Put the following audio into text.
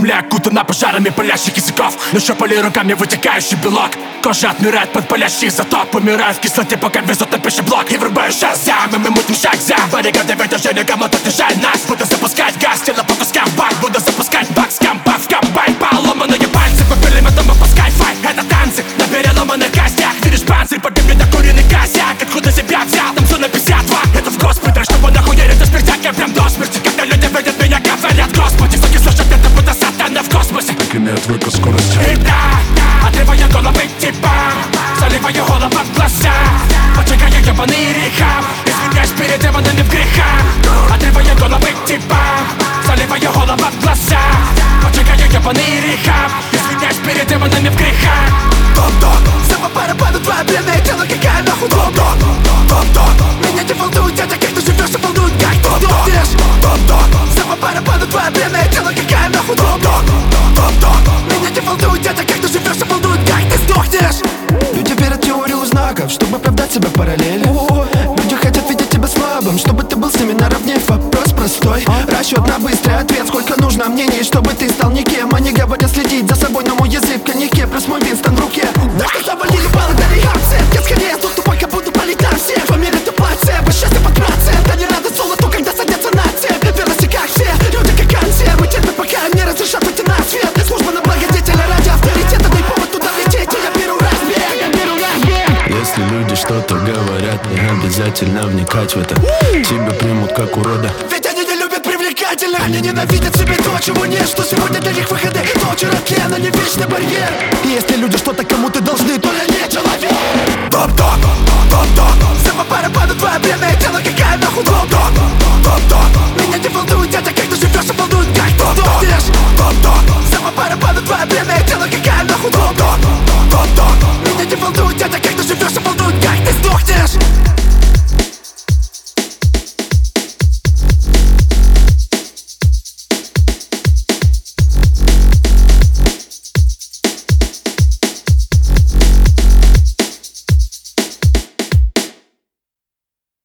Земля окутана пожарами палящих языков. Нащупали руками вытекающий белок. Кожа отмирает под палящий изотоп. Умирает в кислоте, пока везут на пищеблок. И врубаю шаг зам, и мы мутим шаг зам. Баррикады в движение, кому-то держать нас. Буду запускать газ, тело по кускам бак. Буду запускать бак с кампа в комбайн. Поломанные пальцы, по пулеметам выпускай файт. Это танцы на переломанных костях. Видишь панцирь, погибнет накуренный косяк. Откуда себя взял, там зона 52. Это в госпиталь, чтобы он охуели до смерти. Я прям до смерти, когда люди видят меня, говорят: Господи, суки, слышат, это будто сатана в космосе. Так имеет выпуск скорости. И да, отрываю головы типа, заливаю голову в глаза, поджигаю ебаный рехаб, извиняюсь перед демонами в грехах. Отрываю головы типа, заливаю голову в глаза, поджигаю ебаный рехаб, извиняюсь перед демонами в грехах. Дон-дон, за по барабану твое бренное тело, какая нахуй дон-дон. Дон-дон, меня не волнует это, как ты живешь, а волнует, как ты сдохнешь. Дон-дон, за по барабану твое бренное тело, какая нахуй дон-дон. Дон-дон, меня не волнует это, как ты живешь, а волнует, как ты сдохнешь. Люди верят в теорию знаков, чтобы оправдать себя в параллели. Люди хотят видеть тебя слабым, чтобы ты был с ними наравне. Вопрос простой, расчет на быстрый ответ. Сколько нужно мнений, чтобы ты стал никем. Они говорят следить за собой, но мой язык в коньяке, плюс мой Винстон в руке. Да что завалили баллы, дали абсент. Я скорее сдох тупой, как буду палить на всех. В мире ты плацебо, счастье под процент. Они рады золоту, когда садятся на цепь. Верности как все, люди как антия. Мы терпим, пока им не разрешат выйти на свет. Служба на благодетеля ради авторитета. Дай повод туда влететь, и я беру разбег. Если люди что-то говорят, не обязательно вникать в это. Тебя примут как урода. Ведь они не любят привлекательных. Они ненавидят себе то, чего нет. Что сегодня для них выходы, то вчера тлен, а не вечный барьер. И если люди что-то кому-то должны, то я не человек. Дон-дон, дон-дон, за